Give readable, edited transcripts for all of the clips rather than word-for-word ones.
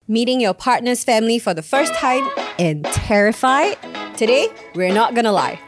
Meeting your partner's family for the first time and terrified? Today, we're not gonna lie.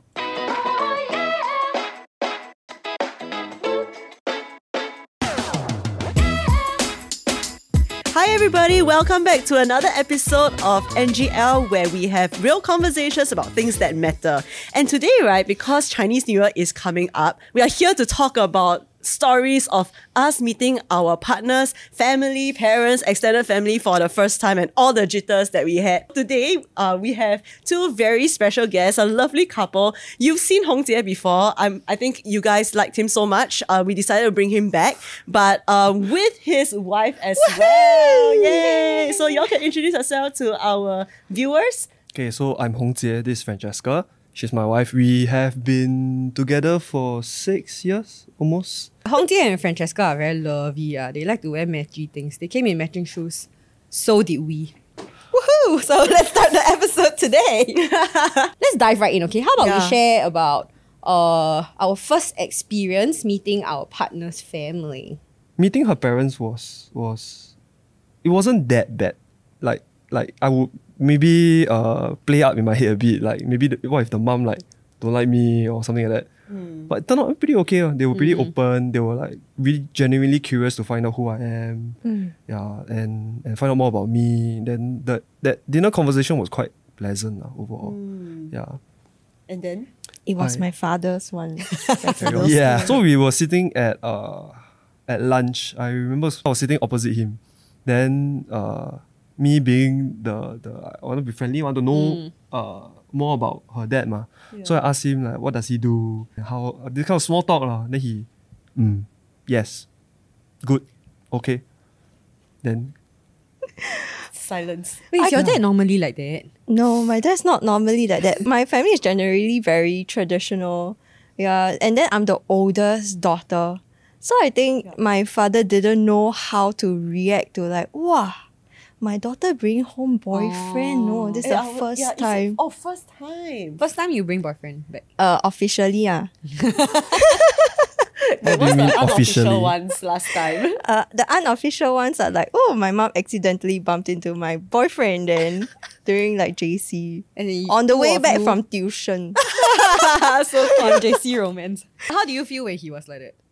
Hi everybody, welcome back to another episode of NGL where we have real conversations about things that matter. And today, right, because Chinese New Year is coming up, we are here to talk about stories of us meeting our partners, family, parents, extended family for the first time and all the jitters that we had. Today, we have two very special guests, a lovely couple. You've seen Hong Jie before. I think you guys liked him so much. We decided to bring him back, but with his wife as well. Yay! So y'all can introduce yourself to our viewers. Okay, so I'm Hong Jie, this is Francesca. She's my wife. We have been together for 6 years, almost. Hong Jie and Francesca are very lovey. They like to wear matchy things. They came in matching shoes. So did we. Woohoo! So let's start the episode today. Let's dive right in, okay? How about we share about our first experience meeting our partner's family? Meeting her parents was it wasn't that bad. Like I would maybe play up in my head a bit. Like maybe what if the mom like don't like me or something like that. But it turned out pretty okay. They were pretty open. They were like really genuinely curious to find out who I am. Yeah, and find out more about me. Then that dinner conversation was quite pleasant overall. Yeah. And then? It was my father's one. Yeah. So we were sitting at lunch. I remember I was sitting opposite him. Then me being the I want to be friendly, I want to know more about her dad ma. Yeah. So I asked him like, what does he do? How this kind of small talk lah. Then he, yes, good, okay. Then silence. Wait, is your dad normally like that? No, my dad's not normally like that. My family is generally very traditional. Yeah, and then I'm the oldest daughter. So I think my father didn't know how to react to like, wow, my daughter bring home boyfriend. No, this is the first time. First time. First time you bring boyfriend back? Officially, what do you mean officially? Unofficial ones last time. the unofficial ones are like, oh, my mom accidentally bumped into my boyfriend then during like JC. And on the way back from tuition. So fun, JC romance. How do you feel when he was like that?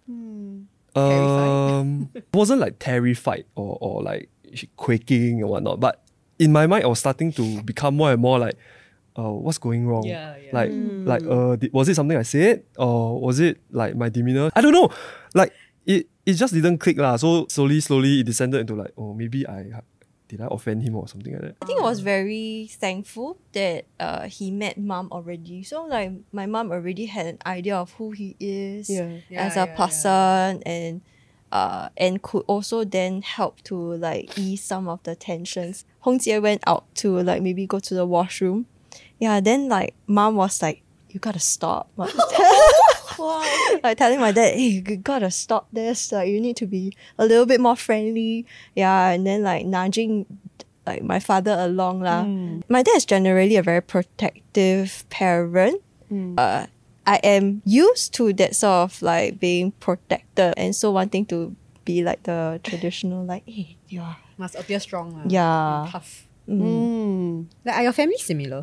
Wasn't like terrified or like quaking and whatnot, but in my mind I was starting to become more and more like, what's going wrong? Was it something I said, or was it like my demeanor? I don't know. Like it just didn't click lah. So slowly it descended into like, oh, maybe did I offend him or something like that? I think I was very thankful that he met mom already. So like my mom already had an idea of who he is as a person and could also then help to like ease some of the tensions. Hong Jie went out to like maybe go to the washroom. Yeah, then like mom was like, you gotta stop. Like telling my dad, hey, you gotta stop this. Like you need to be a little bit more friendly. Yeah, and then like nudging like my father along lah. My dad is generally a very protective parent. I am used to that sort of like being protected and so wanting to be like the traditional like, hey, must appear strong. Yeah. Tough. Like, are your family similar?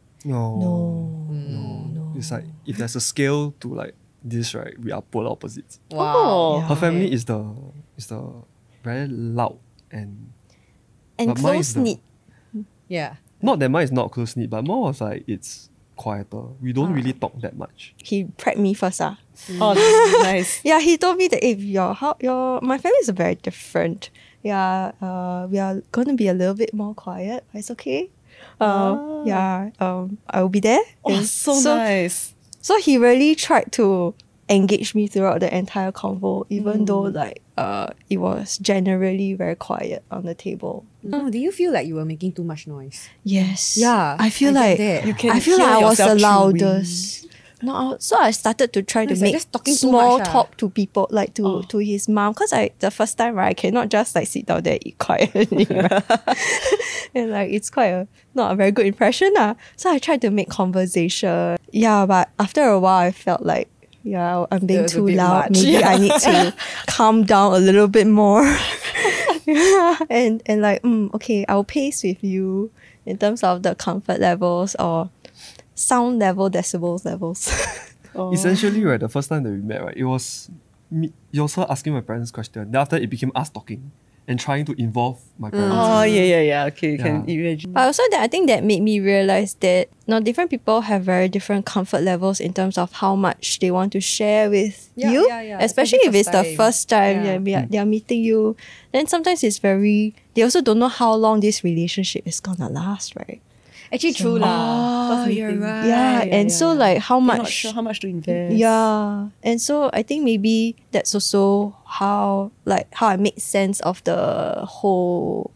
No. It's like if there's a scale to like this, right, we are polar opposites. Wow. Her family is the very loud and close knit. Yeah. Not that mine is not close knit, but more of like it's quieter. We don't really talk that much. He prepped me first. Oh, nice. Yeah, he told me that if my family is very different. Yeah, we are gonna be a little bit more quiet. It's okay. I will be there. Oh, so nice. So he really tried to engage me throughout the entire convo, even though like it was generally very quiet on the table. Oh, do you feel like you were making too much noise? Yes. Yeah. I feel like I was the loudest. No, so I started to try to like make just talking too small much, talk to people, like to his mom, because the first time, right, I cannot just like sit down there and eat quietly, right? And like it's quite not a very good impression. So I tried to make conversation. Yeah, but after a while I felt like, I'm being too loud. Much. Maybe I need to calm down a little bit more. and like, okay, I'll pace with you in terms of the comfort levels or sound level, decibels levels. Essentially, right, the first time that we met, right, it was me, you also asking my parents question. Then after it became us talking and trying to involve my parents. Oh, yeah. Okay, can Yeah. imagine. But also I think that made me realize that different people have very different comfort levels in terms of how much they want to share with you. Especially if it's the first time they are meeting you. Then sometimes it's they also don't know how long this relationship is gonna last, right? Actually, true lah. First you're meeting. right. Yeah, so like how I'm much not sure how much to invest. Yeah. And so I think maybe that's also how I make sense of the whole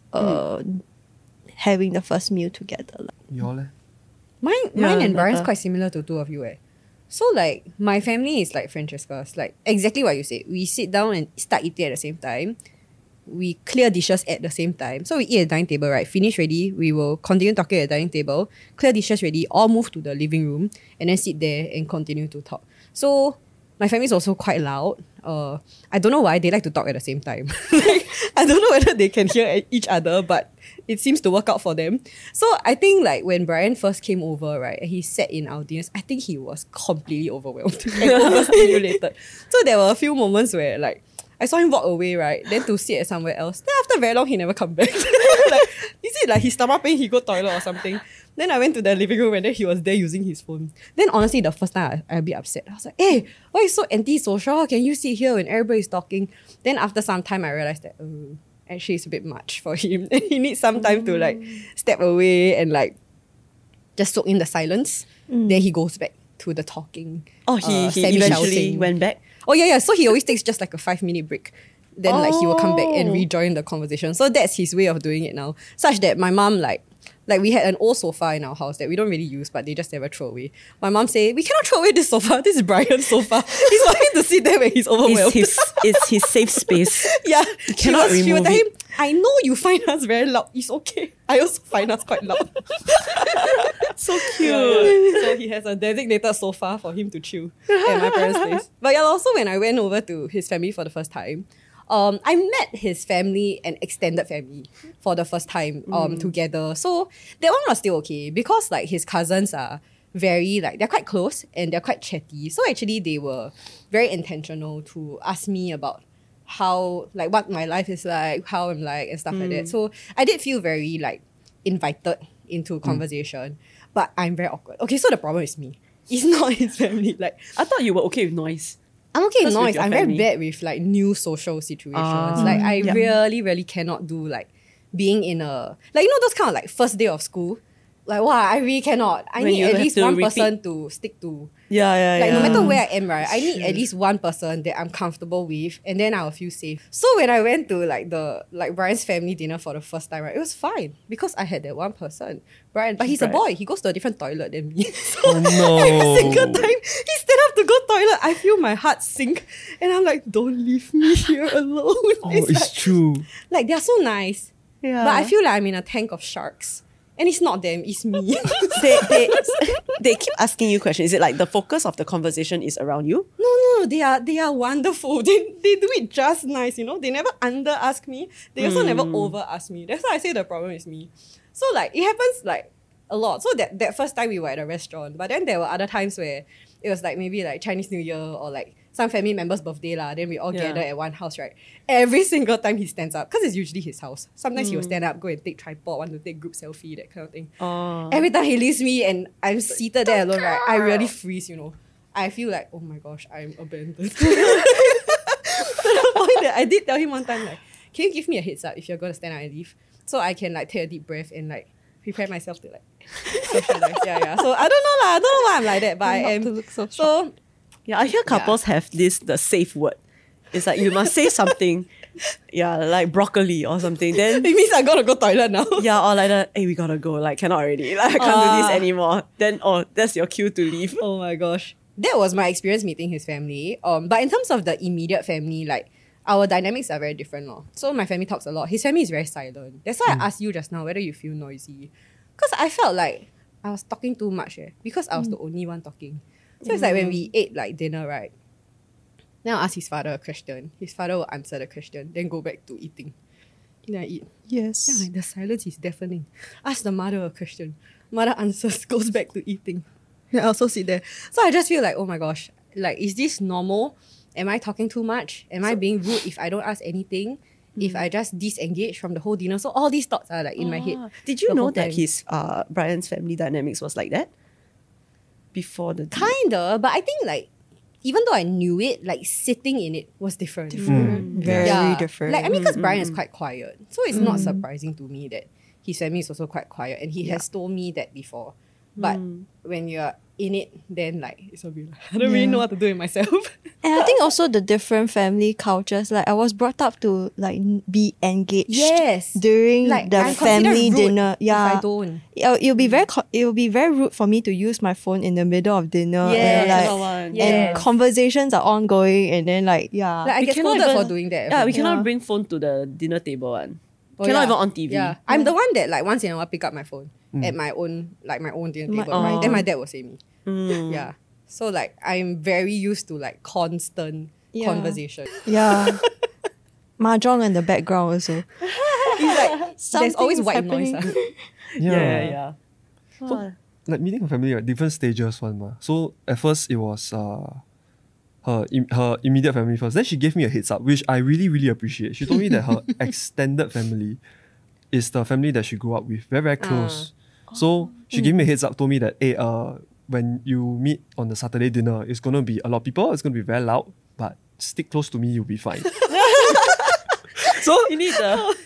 having the first meal together. Y'all leh? Mine and Brian's Nata. quite similar to two of you. So like my family is like Francesca's, like exactly what you said. We sit down and start eating at the same time. We clear dishes at the same time. So we eat at the dining table, right? Finish ready, we will continue talking at the dining table, clear dishes ready, all move to the living room, and then sit there and continue to talk. So my family is also quite loud. I don't know why they like to talk at the same time. Like, I don't know whether they can hear each other, but it seems to work out for them. So I think like when Brian first came over, right, and he sat in our dinners, I think he was completely overwhelmed and overstimulated. So there were a few moments where like I saw him walk away, right? Then to sit at somewhere else. Then after very long, he never come back. Like, is it like his stomach pain, he go toilet or something? Then I went to the living room and then he was there using his phone. Then honestly, the first time I a bit upset. I was like, hey, why are you so antisocial? How can you sit here when everybody's talking? Then after some time, I realized that, actually it's a bit much for him. And he needs some time to like step away and like just soak in the silence. Then he goes back to the talking. Oh, he semi-shouting. eventually went back. Oh yeah. So he always takes just like a 5-minute break. Then like he will come back and rejoin the conversation. So that's his way of doing it now. Such that my mom like we had an old sofa in our house that we don't really use, but they just never throw away. My mom say, we cannot throw away this sofa. This is Brian's sofa. He's wanting to sit there when he's overwhelmed. It's his safe space. Yeah. cannot she remove would tell him, it. I know you find us very loud. It's okay. I also find us quite loud. So cute. Yeah. So he has a designated sofa for him to chill at my parents' place. But yeah, also when I went over to his family for the first time, I met his family and extended family for the first time together. So that one was still okay because like his cousins are very like they're quite close and they're quite chatty. So actually they were very intentional to ask me about how like what my life is like, how I'm like and stuff like that. So I did feel very like invited into conversation, but I'm very awkward. Okay, so the problem is me. It's not his family. Like I thought you were okay with noise. I'm okay with That's with noise. your I'm family. very bad with like new social situations. Like I really cannot do like being in a like you know those kind of like first day of school. Like wow, I really cannot. I When need you at have least to one repeat. person to stick to. Yeah. Like no matter where I am, right, I need at least one person that I'm comfortable with, and then I'll feel safe. So when I went to like the like Brian's family dinner for the first time, right, it was fine because I had that one person, Brian. But he's a boy; he goes to a different toilet than me. So Oh no. every single time he stand up to go toilet, I feel my heart sink, and I'm like, "Don't leave me here alone." Oh, it's true. like they're so nice, Yeah. but I feel like I'm in a tank of sharks, and it's not them; it's me. they keep asking you questions. Is it like the focus of the conversation is around you? No, they are wonderful. They do it just nice, you know. They never under ask me. They also never over ask me. That's why I say the problem is me. So like it happens like a lot. So that first time we were at a restaurant, but then there were other times where it was like maybe like Chinese New Year or like some family member's birthday lah. Then we all gather at one house, right? Every single time he stands up, because it's usually his house. Sometimes he will stand up, go and take tripod, want to take group selfie, that kind of thing. Every time he leaves me and I'm seated there alone, right? I really freeze, you know. I feel like, oh my gosh, I'm abandoned. To the point that I did tell him one time, like, can you give me a heads up if you're gonna stand up and leave? So I can like take a deep breath and like prepare myself to like socialize. Yeah. So I don't know lah. I don't know why I'm like that, but I am. So Yeah, I hear couples have the safe word. It's like you must say something. Yeah, like broccoli or something. Then it means I gotta go toilet now. yeah, or like hey, we gotta go. Like cannot already. Like I can't do this anymore. Then that's your cue to leave. Oh my gosh. That was my experience meeting his family. But in terms of the immediate family, like our dynamics are very different. So my family talks a lot. His family is very silent. That's why I asked you just now whether you feel noisy. Because I felt like I was talking too much because I was the only one talking. So it's like when we ate like dinner, right? Then I'll ask his father a question. His father will answer the question, then go back to eating. Then I eat. Yes. Yeah, like the silence is deafening. Ask the mother a question. Mother answers, goes back to eating. Then I also sit there. So I just feel like, oh my gosh, like, is this normal? Am I talking too much? Am I being rude if I don't ask anything? If I just disengage from the whole dinner? So all these thoughts are like in my head. Did you the know whole that time. his Brian's family dynamics was like that? Before the Kinda, but I think like, even though I knew it, like sitting in it was different. Very different. Like, I mean, because Brian is quite quiet. So it's not surprising to me that his family is also quite quiet. And he has told me that before. But when you're in it, then like, it's a bit like, I don't really know what to do with myself. And I think also the different family cultures, like I was brought up to like be engaged Yes. during Like, the I'm considered family rude dinner. if Yeah, I don't. It'll be very rude for me to use my phone in the middle of dinner. Yes. And, like, Cannot one. Yes. and conversations are ongoing, and then like Like, I We get cannot scolded even- for doing that. Yeah, we cannot Yeah. bring phone to the dinner table one. Oh, cannot yeah. even on TV. Yeah. I'm the one that like once in a while pick up my phone at my own dinner table. Right? Then my dad will say me. Yeah. So like I'm very used to like constant Yeah. conversation. yeah, mahjong in the background also. It's like there's always Something's white happening. noise. Yeah. So, like meeting a family, right, different stages one ma. So at first it was her immediate family first. Then she gave me a heads up, which I really, really appreciate. She told me that her extended family is the family that she grew up with, very, very close. So she gave me a heads up, told me that, hey, when you meet on the Saturday dinner, it's gonna be a lot of people, it's gonna be very loud, but stick close to me, you'll be fine. So You need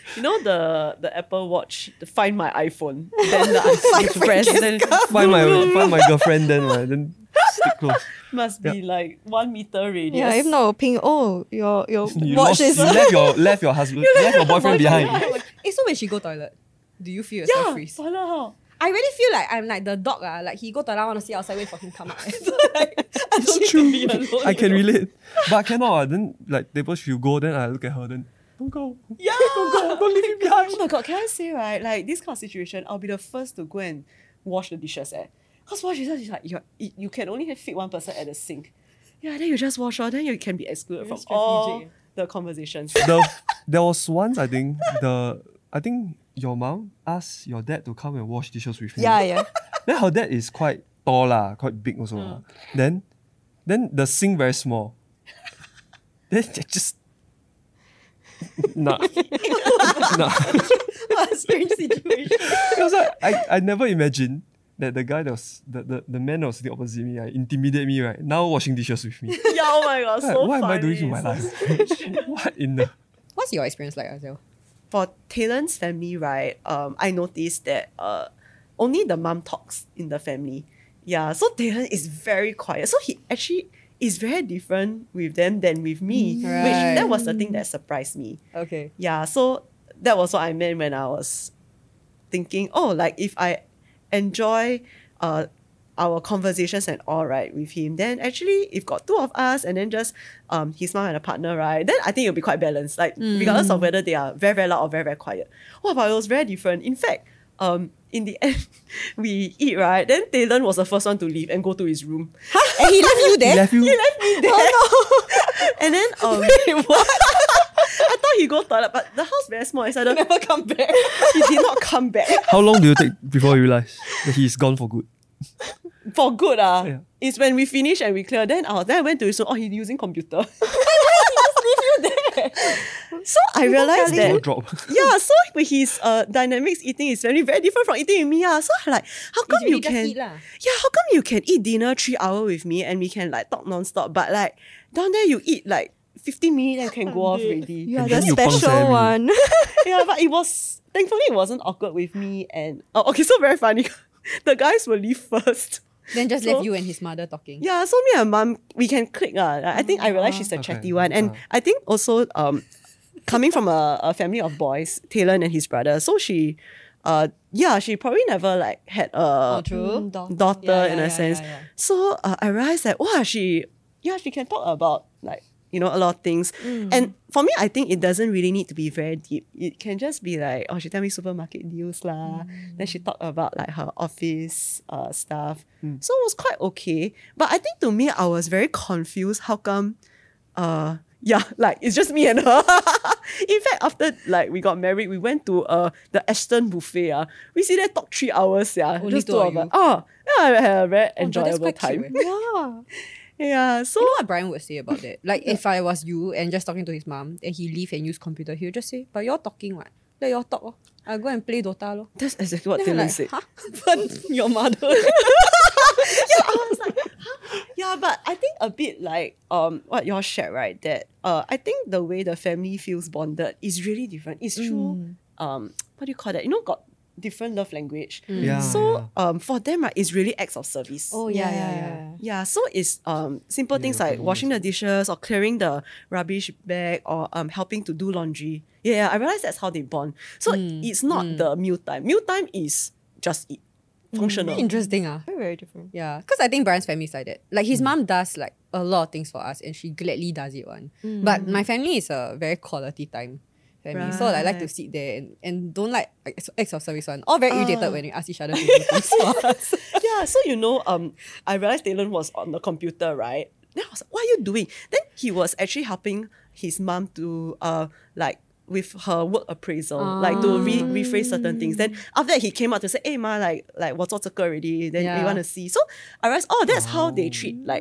the Apple Watch to find my iPhone. Then the press. Then find my girlfriend then, right? Then stick close. must be like 1 meter radius. Yeah, if not, ping. Oh, your You watch lost, is. you left your husband, left your boyfriend behind. Hey, so when she go toilet, do you feel yourself Yeah, freeze? toilet how? I really feel like I'm like the dog. Like he go toilet, I want to see outside, wait for him come out. So, like, I don't It's need to true. be alone. I can relate. But cannot. Then like people should go, then I look at her, then don't go. Yeah. Don't leave me behind. Oh my god, can I say, right? Like this kind of situation, I'll be the first to go and wash the dishes. Because wash dishes is like you can only fit one person at the sink. Yeah, then you just wash then you can be excluded Very from all strategic. the conversations. There was once I think your mom asked your dad to come and wash dishes with you. Yeah. Then her dad is quite tall lah, quite big also. lah. Then the sink very small. Then they just nah. What a strange situation. It was like I never imagined that the guy that was the man that was sitting opposite me, intimidate me, right? Now washing dishes with me. Yeah, oh my god, Like, so what am I funny, doing in my so life? What in the What's your experience like, Azel? For Talon's family, right, I noticed that only the mom talks in the family. Yeah, so Talon is very quiet. So he actually is very different with them than with me, which Right. that was the thing that surprised me. Okay. Yeah, so that was what I meant when I was thinking, oh, like if I enjoy our conversations and all right with him, then actually if got two of us and then just his mom and a partner, right, then I think it'll be quite balanced. Like regardless of whether they are very, very loud or very, very quiet. Oh, but it was very different. In fact, in the end, we eat, right? Then Talon was the first one to leave and go to his room. And he left you there? left you? He left me there. And then I thought he go toilet, but the house very small. I said Never come back. he did not come back. How long do you take before you realize that he's gone for good? For good, Yeah. It's when we finish and we clear. Then I went to his room. Oh, he's using computer. So I realized Jaw that drop. yeah, so with his dynamics eating is very, very different from eating with me. So I'm like, how come really you just can eat lah. yeah, how come you can eat dinner 3 hours with me and we can like talk non-stop, but like down there you eat like 15 minutes and can go off already. You are And the then you pang special Sammy. one. Yeah, but thankfully it wasn't awkward with me and okay, so very funny. The guys will leave first. Then just So- left you and his mother talking. Yeah, so me and mom, we can click. I think I realized she's a Okay. chatty one. And I think also coming from a family of boys, Talon and his brother, so she probably never like had a True. daughter Yeah, in yeah, a yeah, sense. yeah, yeah. So I realized that wow, she can talk about like a lot of things. And for me, I think it doesn't really need to be very deep. It can just be like, oh, she tell me supermarket deals lah. Then she talk about like her office stuff. So it was quite okay. But I think to me, I was very confused. How come? Like it's just me and her. In fact, after like we got married, we went to the Ashton buffet. We sit there talk 3 hours. Only Just two two of of you? us. Oh, yeah, we had a very Oh, but that's enjoyable quite time. cute, eh? Yeah. Yeah, so You know what Brian would say about that? Like, if I was you and just talking to his mom and he leave and use computer, he would just say, but you're talking what? Let y'all talk. I'll go and play Dota. Lo. that's exactly what Then I'm Dylan like, said. huh? But your mother. I was like, huh? Yeah, but I think a bit like what y'all shared, right? That I think the way the family feels bonded is really different. It's true. What do you call that? You know, got different love language. Yeah. So for them, right, it's really acts of service. Oh, yeah. Yeah, so it's simple things like washing the dishes or clearing the rubbish bag or helping to do laundry. Yeah, I realize that's how they bond. So it's not the meal time. Meal time is just eat. Functional. Interesting. Very, very different. Yeah, because I think Brian's family is like that. Like his mom does like a lot of things for us and she gladly does it one. But my family is a very quality time family. So I like to Right. sit there and don't like acts of service one. All very irritated when we ask each other to do things for us. Yeah, so I realized Dylan was on the computer, right? Then I was like, what are you doing? Then he was actually helping his mom to like with her work appraisal, like to rephrase certain things. Then after that he came out to say, hey ma, like 我做这个 already, then Yeah. we want to see. So I realized, that's how they treat like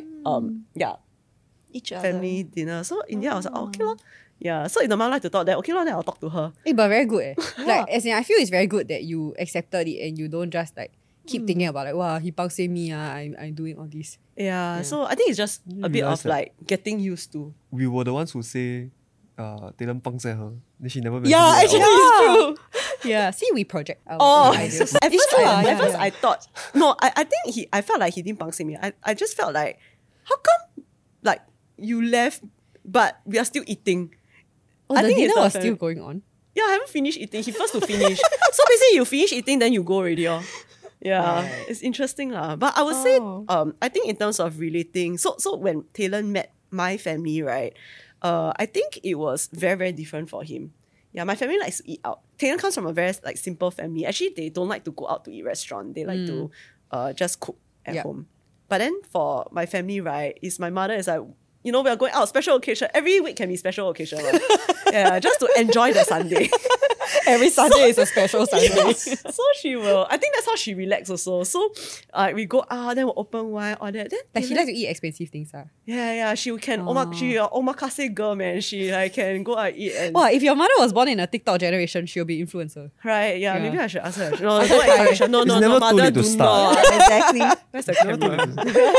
Each other. family dinner. So in the end I was like, okay lor. Yeah. So if the mom like to talk, then okay lor, then I'll talk to her. But very good. Like as in, I feel it's very good that you accepted it and you don't just like keep thinking about like, wow, he pangseh me, I'm doing all this. Yeah. So I think it's just a bit realize of that- like getting used to. We were the ones who say, Dylan pangseh her. Then she never Yeah, mentioned it actually at all. it's true. Yeah, see, we project our Oh, ideas. at It's first, true, at first I thought no. I think I felt like he didn't pangseh me. I just felt like, how come like you left, but we are still eating? Oh, I the think it's dinner the was fam- still going on. Yeah, I haven't finished eating. He first to finish. So basically, you finish eating, then you go already. Yeah, it's interesting lah. But I would say, I think in terms of relating, so when Taylor met my family, right? I think it was very, very different for him. Yeah, my family likes to eat out. Taylor comes from a very like simple family. Actually, they don't like to go out to eat restaurant. They like to just cook at Yeah. home. But then for my family, right, is my mother is like, we are going out, special occasion. Every week can be special occasion. Right? Yeah, just to enjoy the Sunday. Every Sunday is a special Sunday. So she will, I think that's how she relax also. So we go out, then we'll open wine, all that. Then Like she likes to eat expensive things. yeah, she can she a omakase girl, man. She like can go out eat and Wow, if your mother was born in a TikTok generation, she'll be influencer. right, yeah, Yeah. maybe I should ask her. No, no encouragement. No, It's no, never too mother late to do start. not. Exactly. Where's the camera?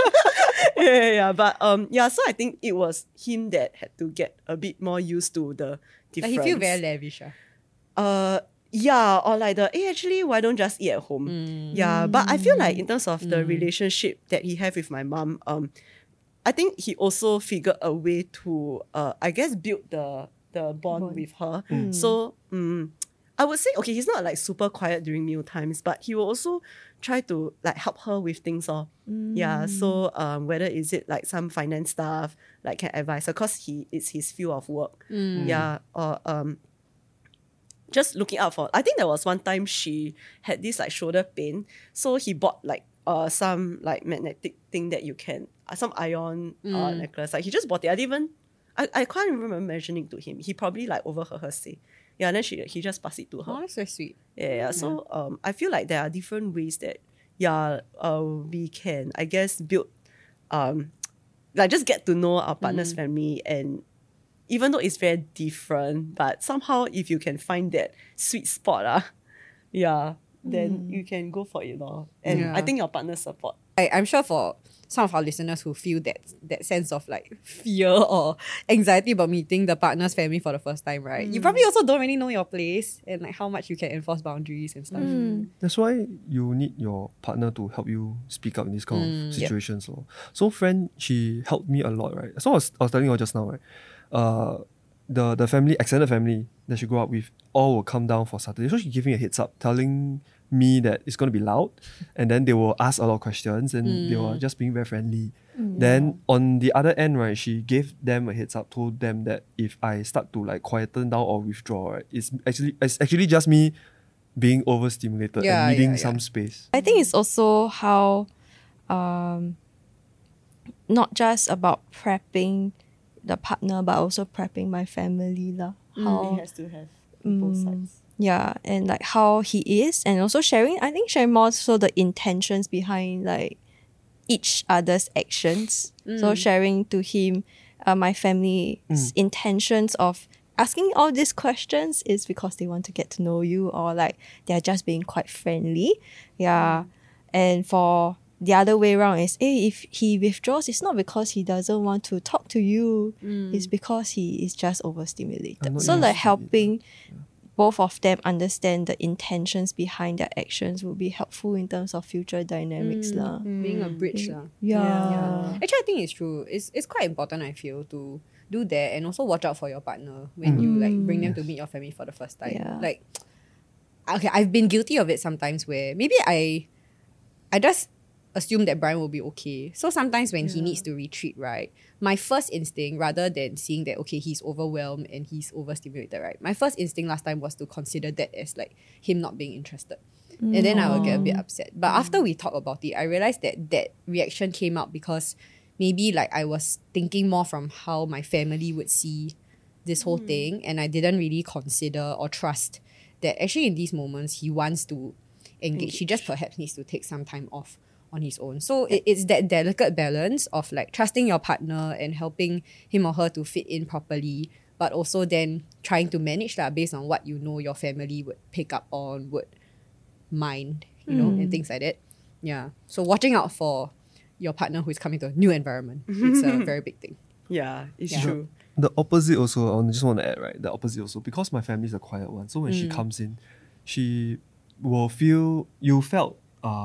yeah. But so I think it was him that had to get a bit more used to the Like difference. he feel very lavish. Yeah, or like actually why don't just eat at home? Yeah, but I feel like in terms of the relationship that he have with my mom, I think he also figured a way to I guess build the bond with her. So I would say okay, he's not like super quiet during meal times, but he will also try to like help her with things. Yeah, so whether is it like some finance stuff, like can advise her because it's his field of work. Yeah, or just looking out for. I think there was one time she had this like shoulder pain, so he bought like some like magnetic thing that you can some ion necklace. Like he just bought it. I can't remember mentioning to him. He probably like overheard her say. Yeah, and then he just passed it to her. Oh, that's very sweet. Yeah. So I feel like there are different ways that we can I guess build like just get to know our partner's family, and even though it's very different, but somehow if you can find that sweet spot then you can go for it lor. And Yeah. I think your partner support. I'm sure for some of our listeners who feel that sense of like fear or anxiety about meeting the partner's family for the first time, right? You probably also don't really know your place and like how much you can enforce boundaries and stuff. That's why you need your partner to help you speak up in these kind of situations. So friend, she helped me a lot, right? So I was telling you just now, right? The family, extended family that she grew up with, all will come down for Saturday. So she gave me a heads up, telling me that it's going to be loud, and then they will ask a lot of questions, and they were just being very friendly. Then on the other end, right, she gave them a heads up, told them that if I start to like quieten down or withdraw, right, it's actually just me being overstimulated Yeah, and needing yeah. some space. I think it's also how not just about prepping the partner but also prepping my family lah. It has to have both sides. Yeah, and like how he is, and also sharing more so the intentions behind like each other's actions. So sharing to him my family's intentions of asking all these questions is because they want to get to know you, or like they're just being quite friendly. Yeah. And for the other way around is, if he withdraws, it's not because he doesn't want to talk to you. It's because he is just overstimulated. So like helping both of them understand the intentions behind their actions would be helpful in terms of future dynamics. Being a bridge. Yeah. Actually, I think it's true. It's quite important, I feel, to do that and also watch out for your partner when you like bring them to meet your family for the first time. Yeah. Like, okay, I've been guilty of it sometimes where maybe I just assume that Brian will be okay. So sometimes when he needs to retreat, right, my first instinct, rather than seeing that, okay, he's overwhelmed and he's overstimulated, right, my first instinct last time was to consider that as like him not being interested. And then I would get a bit upset. But after we talked about it, I realized that that reaction came out because maybe like I was thinking more from how my family would see this whole thing, and I didn't really consider or trust that actually in these moments he wants to engage. He just perhaps needs to take some time off on his own. So it's that delicate balance of like trusting your partner and helping him or her to fit in properly, but also then trying to manage that based on what you know your family would pick up on, would mind, you know, and things like that. Yeah. So watching out for your partner who is coming to a new environment. It's a very big thing. Yeah, it's Yeah. true. The opposite also, I just want to add, right? The opposite also, because my family is a quiet one. So when she comes in, she will feel, you felt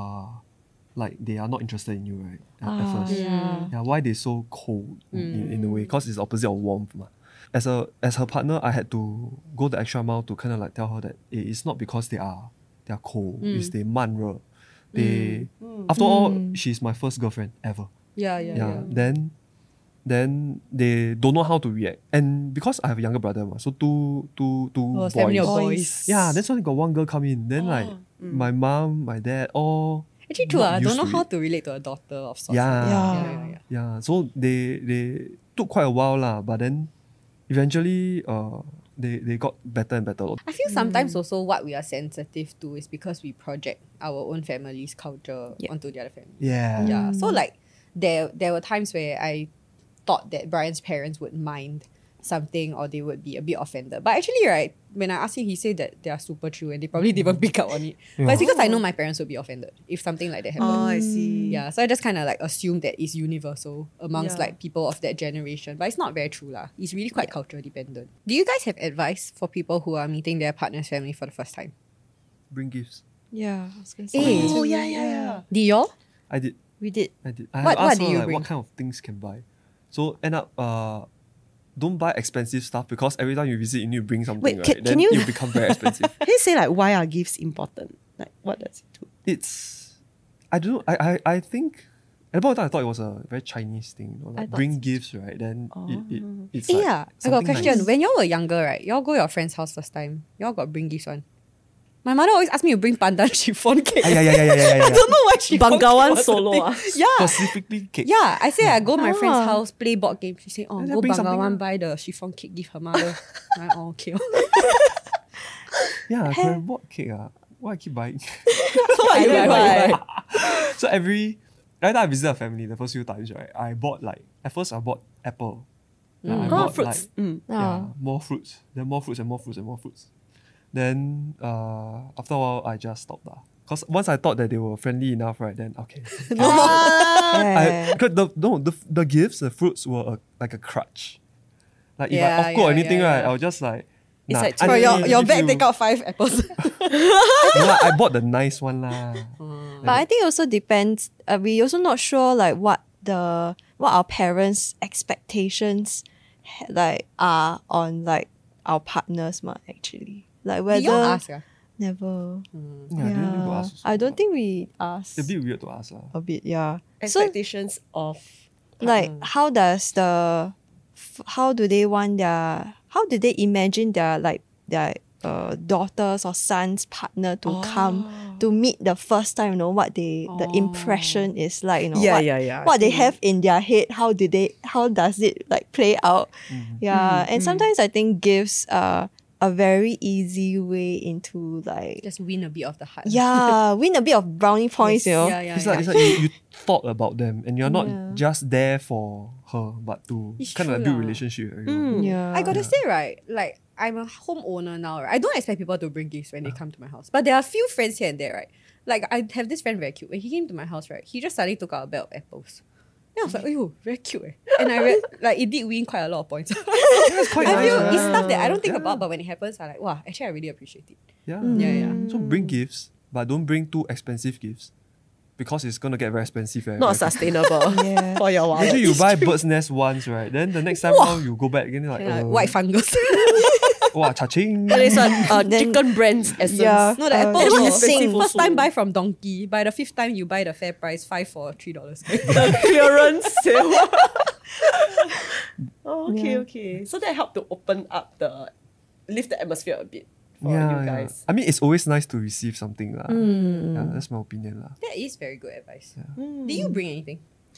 like they are not interested in you, right? At first. Yeah. Why they so cold in a way? Because it's opposite of warmth. Ma. As her partner, I had to go the extra mile to kind of like tell her that it's not because they are cold. It's they man. They after all, she's my first girlfriend ever. Yeah. Then they don't know how to react. And because I have a younger brother, so two boys. family of boys. Yeah, that's why got one girl come in. Then like my mom, my dad, all Actually true, not I don't used know to how it. to relate to a daughter of sorts. Yeah. So they took quite a while lah, but then eventually they got better and better. I feel sometimes also what we are sensitive to is because we project our own family's culture onto the other family. Yeah. So like there were times where I thought that Brian's parents would mind something or they would be a bit offended. But actually, right, when I asked him, he said that they are super true and they probably didn't pick up on it. But it's because I know my parents would be offended if something like that happened. Oh, I see. Yeah, so I just kind of like assume that it's universal amongst like people of that generation. But it's not very true lah. It's really quite culture dependent. Do you guys have advice for people who are meeting their partner's family for the first time? Bring gifts. Yeah, I was gonna say. Oh, yeah. Did y'all? I did. We did. I What asked did her you like, bring? what kind of things can buy. So end up don't buy expensive stuff because every time you visit you need to bring something, Wait, right? can Then you- you become very expensive. Can you say like why are gifts important? Like what does it do? It's I don't know. I think at the point of time I thought it was a very Chinese thing. You know, I like thought bring so. gifts, right? Then it's like Yeah, I got a something question. nice. When y'all were younger, right, y'all go your friend's house first time, y'all got bring gifts one. My mother always asked me to bring pandan chiffon cake. Yeah. I don't know why she Bangawan solo. Yeah. Specifically cake. Yeah, I say I go my friend's house, play board game. She say, oh, Then go bring something Bangawan, lah. buy the chiffon cake, give her mother. Like, oh, okay. Yeah, I could have bought cake. Why I keep buying? What you buy? So every time I visit a family, the first few times, right, I bought like at first I bought apple. Like, I bought fruits. like more fruits. Then more fruits and more fruits and more fruits. Then after a while I just stopped. Because once I thought that they were friendly enough, right, then okay. Because the gifts, the fruits were like a crutch. Like if I awkward or anything, right, I'll just like It's like For your bag, take out 5 apples. I bought the nice one lah. But I think it also depends. We also not sure like what our parents' expectations like are on like our partners, actually. Like whether Did y'all ask? never. Yeah, I didn't need to ask also. I don't think we asked It's a bit weird to ask. a bit. Yeah. So Expectations of like how do they want their, how do they imagine their like their daughters or sons partner to come to meet the first time, what the impression is like, Yeah. what they have in their head, how does it like play out? And sometimes I think gifts are a very easy way into like Just win a bit of the heart. win a bit of brownie points, It's like you thought about them and you're not just there for her, but to It's kind of true build lah. relationship with everyone. I gotta say, right, like I'm a homeowner now, right? I don't expect people to bring gifts when they come to my house. But there are a few friends here and there, right? Like I have this friend very cute. When he came to my house, right, he just suddenly took out a bag of apples. Then I was like, oh, very cute. And I read, like, it did win quite a lot of points. It's quite I nice, feel right? it's stuff that I don't think about, but when it happens, I'm like, wow, actually, I really appreciate it. Yeah. Yeah. So bring gifts, but don't bring too expensive gifts. Because it's gonna get very expensive. Not sustainable for your wallet. Imagine you buy bird's nest once, right? Then the next time round you go back again, you're like, Like, white fungus. wow, cha-ching. And it's like chicken brands essence. Yeah. No, the apple That's was expensive first also. time buy from Donkey. By the fifth time, you buy the fair price, 5 for $3. The clearance sale. Okay. So that helped to lift the atmosphere a bit for you guys. I mean, it's always nice to receive something. Yeah, that's my opinion. That is very good advice. Did you bring anything?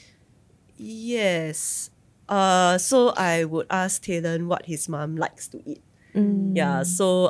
Yes. So I would ask Talon what his mom likes to eat. Yeah. So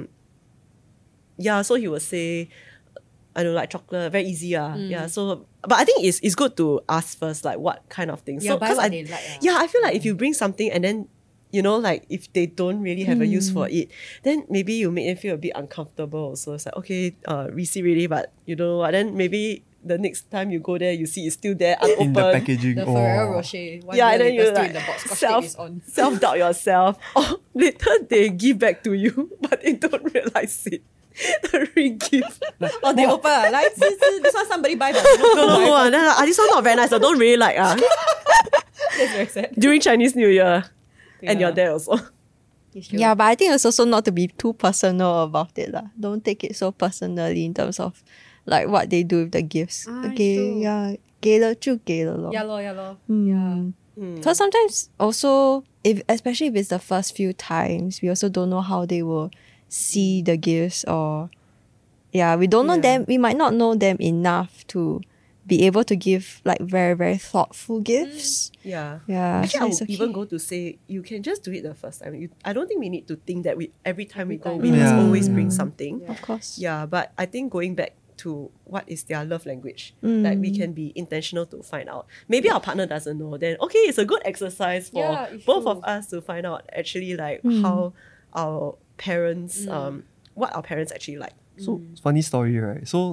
so he would say, I don't like chocolate. Very easy. Yeah. So, but I think it's good to ask first, like what kind of things. Yeah, So, buy 'cause what I they like, yeah, I feel like if you bring something and then like if they don't really have a use for it, then maybe you make them feel a bit uncomfortable. So it's like, okay, receipt really, but you know what? Then maybe the next time you go there, you see it's still there unopened. In the packaging. The Ferrero Rocher. One Yeah, year and then later, you still like in the box. Scotch tape is on. self-doubt yourself. Or later they give back to you, but they don't realize it. The re-gift. Or they open, like, this one somebody buy, but No, this one not very nice. I don't really like. That's very sad. During Chinese New Year. And Yeah. you're there also. Yeah, but I think it's also not to be too personal about it. Don't take it so personally in terms of like what they do with the gifts. Okay, true. yeah, 给了就给了咯。 Yeah, lor. Because sometimes also, especially if it's the first few times, we also don't know how they will see the gifts or we don't know them. We might not know them enough to be able to give like very, very thoughtful gifts. Yeah. Yeah. Actually, so I it's would okay. even go to say, you can just do it the first time. I don't think we need to think that every time we go, time. we must Yeah. always bring something. Of course. Yeah, but I think going back to what is their love language, like we can be intentional to find out. Maybe our partner doesn't know, then okay, it's a good exercise for Yeah, it's both true. of us to find out actually like how our parents, what our parents actually like. So funny story, right? So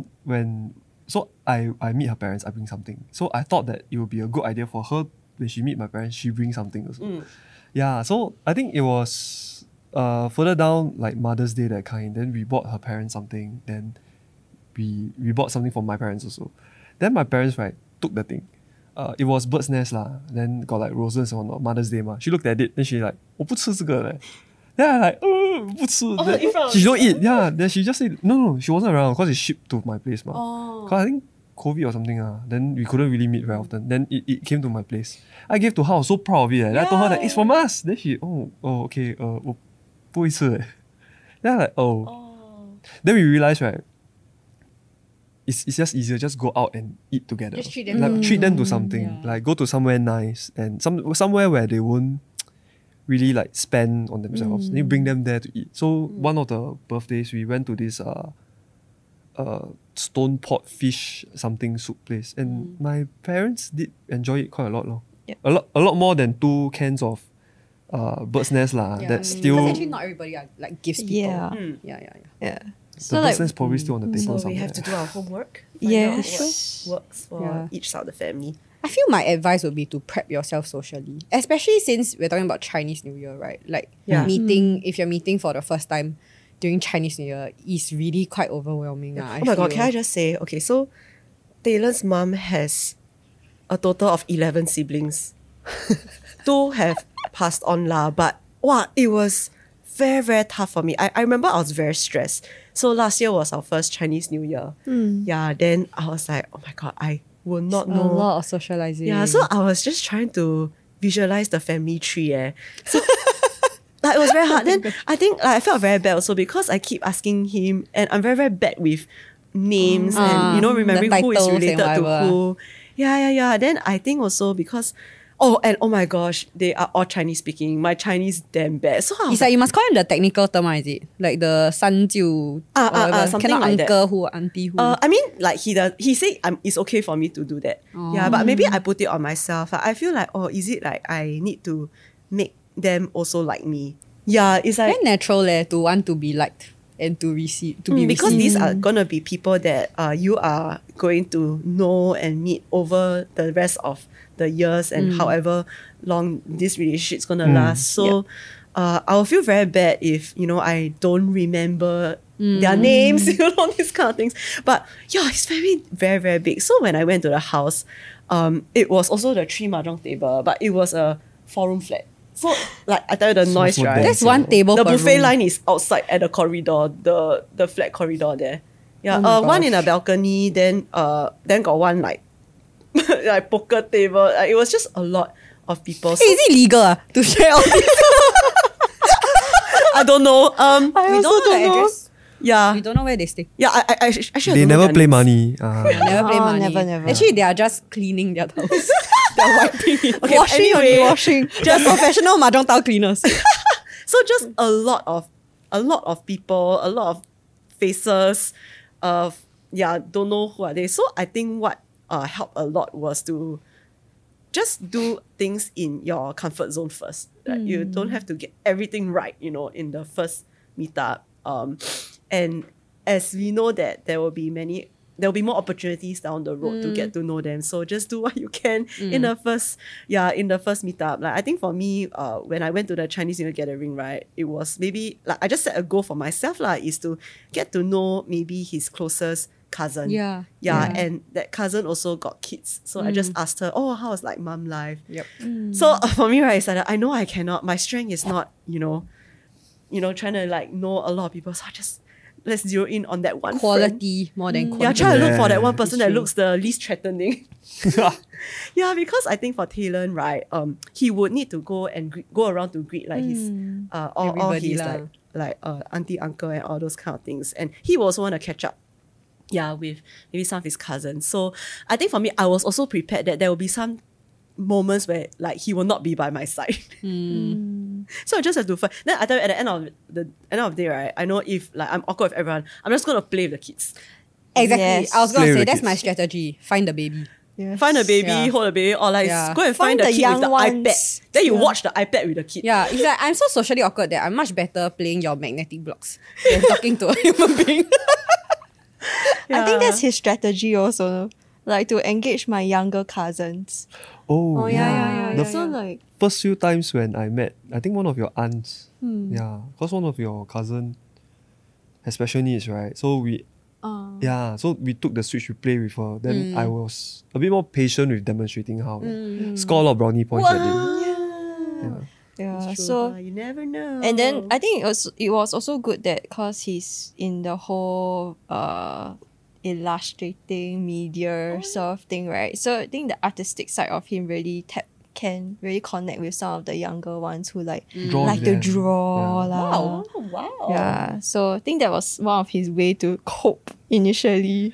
I meet her parents, I bring something. So I thought that it would be a good idea for her when she meet my parents, she brings something also. Yeah, so I think it was further down like Mother's Day that kind. Then we bought her parents something. Then we bought something for my parents also. Then my parents right took the thing. It was bird's nest lah. Then got like roses on Mother's Day ma. She looked at it. Then she like 我不吃这个 leh. Then I like 不吃. Then in front of she don't eat. Yeah. Then she just said no. She wasn't around because it shipped to my place ma. Cause I think COVID or something Then we couldn't really meet very often. Then it came to my place. I gave to her. I was so proud of it. Then I told her that it's from us. Then she okay 我不会吃 Then I like Then we realized right. It's just easier. Just go out and eat together. Just treat them like to- treat them to something. Like go to somewhere nice and somewhere where they won't really like spend on themselves. Then you bring them there to eat. So one of the birthdays we went to this stone pot fish something soup place, and my parents did enjoy it quite a lot. Yep. A lot more than 2 cans of bird's nest lah. That's still Because actually not everybody are like gives people. Yeah. Yeah. Yeah. the So bird's like, nest probably still on the table So somewhere. we have to do our homework. Find Yes. out what works for each side of the family. I feel my advice would be to prep yourself socially, especially since we're talking about Chinese New Year, right? Like if you're meeting for the first time during Chinese New Year, is really quite overwhelming. Oh my god, can I just say, okay, so Taylor's mom has a total of 11 siblings. 2 have passed on lah, but it was very, very tough for me. I remember I was very stressed. So last year was our first Chinese New Year. Yeah, then I was like, oh my god, I will not A know. lot of socializing. Yeah, so I was just trying to visualize the family tree. So like, it was very hard. Then I think I felt very bad also because I keep asking him, and I'm very, very bad with names and, you know, remembering the who is titles and related to whatever. who. Yeah. Then I think also because, oh my gosh, they are all Chinese speaking. My Chinese damn bad. So I was It's like you must call him the technical term, is it? Like the 三舅, whatever. something Cannot like that. uncle who, auntie who. I mean, like he said it's okay for me to do that. Yeah, but maybe I put it on myself. I feel like, oh, is it like I need to make them also like me? Yeah, it's like very natural to want to be liked and to receive, to be because received. these are gonna be people that you are going to know and meet over the rest of the years and however long this relationship is gonna last. So I'll feel very bad if, you know, I don't remember their names, you know, these kind of things. But yeah, it's very, very, very big. So when I went to the house, it was also the 3 mahjong table, but it was a 4-room flat. So like I tell you the noise, so right? dense. That's one table The per buffet room. line is outside at the corridor, the flat corridor there. Yeah, Oh my one gosh. in a balcony, then got one like like poker table. Like, it was just a lot of people. So Hey, is it legal to share all this? I don't know. We don't know the address. Yeah, We don't know where they stay. yeah. I actually I They don't know never their play names. money. Never play Oh, money. never. Actually, they are just cleaning their house. They're wiping it. Okay, washing anyway. only, washing. Just professional mahjong tile cleaners. So just a lot of people, a lot of faces. Don't know who are they. So I think what helped a lot was to just do things in your comfort zone first. Right? You don't have to get everything right, you know, in the first meetup. And as we know that there will be more opportunities down the road to get to know them. So just do what you can in the first meetup. Like I think for me, when I went to the Chinese New Year gathering, right, it was maybe like I just set a goal for myself, is to get to know maybe his closest cousin. Yeah. And that cousin also got kids. So I just asked her, oh, how's like mom life? Yep. So for me, right, it's like I know I cannot. My strength is not, trying to like know a lot of people. So I just let's zero in on that one friend. Quality more than Yeah, quantity. try to look for that Yeah, one person that true. looks the least threatening. Yeah, because I think for Talon, right, he would need to go and go around to greet like his all Everybody his lah. like auntie, uncle, and all those kind of things, and he will also want to catch up. Yeah, with maybe some of his cousins. So I think for me, I was also prepared that there will be some moments where like he will not be by my side. So I just have to find. Then I tell you at the end of the day, right? I know if like I'm awkward with everyone, I'm just gonna play with the kids. Exactly. Yes. I was going Play to say with that's kids. my strategy. Find the baby. Find a baby, Yeah. hold a baby, or like Yeah. go and Find find the the kid with young the ones. iPad. Then you watch the iPad with the kid. Yeah, it's like I'm so socially awkward that I'm much better playing your magnetic blocks than talking to a human being. I think that's his strategy also. Like to engage my younger cousins. Oh, The So like first few times when I met, I think one of your aunts, because one of your cousin has special needs, right? So so we took the Switch, we play with her. Then I was a bit more patient with demonstrating how. Score a lot of brownie points that day. yeah. True. So You never know. and then I think it was also good that because he's in the whole illustrating media sort of thing, right? So I think the artistic side of him really can really connect with some of the younger ones who like Draw like to them. draw Yeah. lah. Wow. Yeah, so I think that was one of his way to cope initially.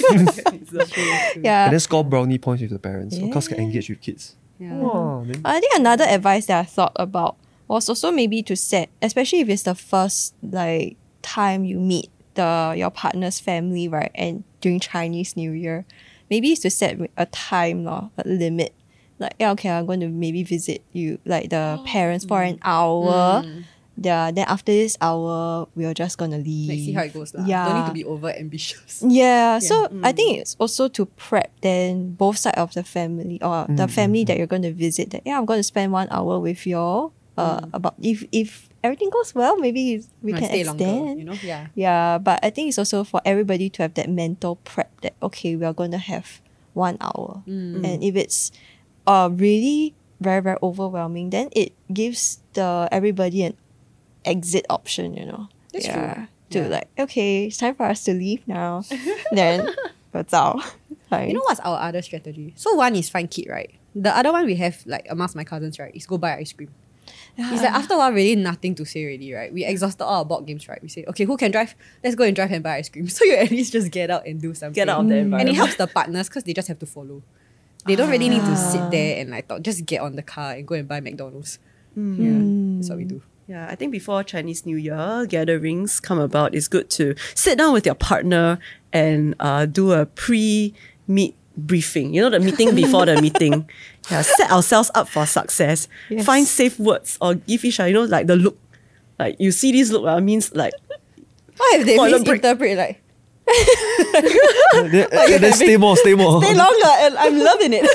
Yeah, And then score brownie points with the parents, because can engage with kids. Wow, then I think another advice that I thought about was also maybe to set, especially if it's the first like time you meet your partner's family, right? And during Chinese New Year, maybe it's to set a time a limit. Like, yeah, okay, I'm going to maybe visit you, like the parents for an hour. Yeah, then after this hour, we're just gonna leave. Like, see how it goes. Yeah. Don't need to be over ambitious. Yeah, so I think it's also to prep then both sides of the family or the family that you're going to visit that, I'm going to spend 1 hour with y'all. About if everything goes well, maybe we Might can stay extend. longer, you know? Yeah. Yeah, but I think it's also for everybody to have that mental prep that, okay, we are going to have 1 hour. And if it's really very, very overwhelming, then it gives everybody an exit option, you know. That's yeah. true. To like, okay, it's time for us to leave now. Then that's all. You know what's our other strategy? So one is find kid, right? The other one we have like amongst my cousins, right, is go buy ice cream. It's like after a while, really nothing to say already, right? We exhausted all our board games, right? We say, okay, who can drive? Let's go and drive and buy ice cream. So you at least just get out and do something. Get out of the environment. And it helps the partners because they just have to follow. They don't really need to sit there and like just get on the car and go and buy McDonald's. Yeah, that's what we do. Yeah, I think before Chinese New Year gatherings come about, it's good to sit down with your partner and do a pre-meet briefing. You know, the meeting before the meeting. Yeah, set ourselves up for success. Yes. Find safe words or give each other, you know, like the look. Like you see this look means like What if they toilet break. misinterpret like, Then stay more. stay longer and I'm loving it.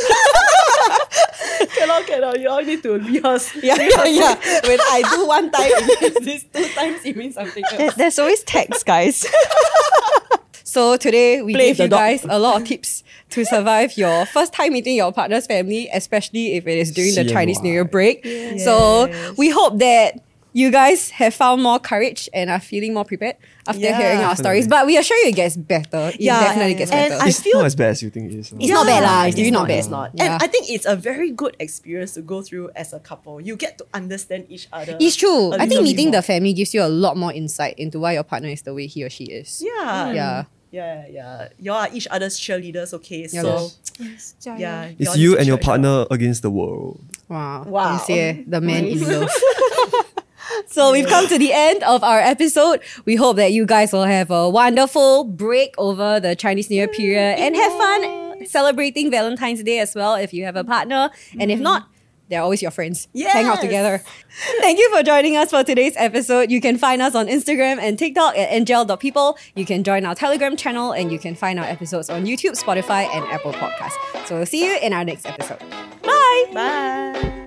cannot. You all need to rehearse. Yeah. When I do one time, it means this. 2 times, it means something else. There's always text, guys. So today we Play gave with the you dog. guys a lot of tips to survive your first time meeting your partner's family, especially if it is during the CNY. Chinese New Year break. So we hope that you guys have found more courage and are feeling more prepared after Yeah. hearing our stories. But we assure you it gets better. It definitely gets and better. I It's feel not as bad as you think it is. It's not bad lah. It's really not bad. It's not. Yeah. And I think it's a very good experience to go through as a couple. You get to understand each other. It's true. a I think little bit meeting more. the family gives you a lot more insight into why your partner is the way he or she is. Yeah. Yeah. Y'all are each other's cheerleaders, okay? Yeah, so, lor. yeah. It's y'all you need to and your cheer each partner against the world. Wow. Wow. You see, the man in love. So we've come to the end of our episode. We hope that you guys will have a wonderful break over the Chinese New Year period and have fun celebrating Valentine's Day as well if you have a partner. And if not, they're always your friends. Hang out Yes. together. Thank you for joining us for today's episode. You can find us on Instagram and TikTok at angel.people. You can join our Telegram channel and you can find our episodes on YouTube, Spotify, and Apple Podcasts. So we'll see you in our next episode. Bye! Bye.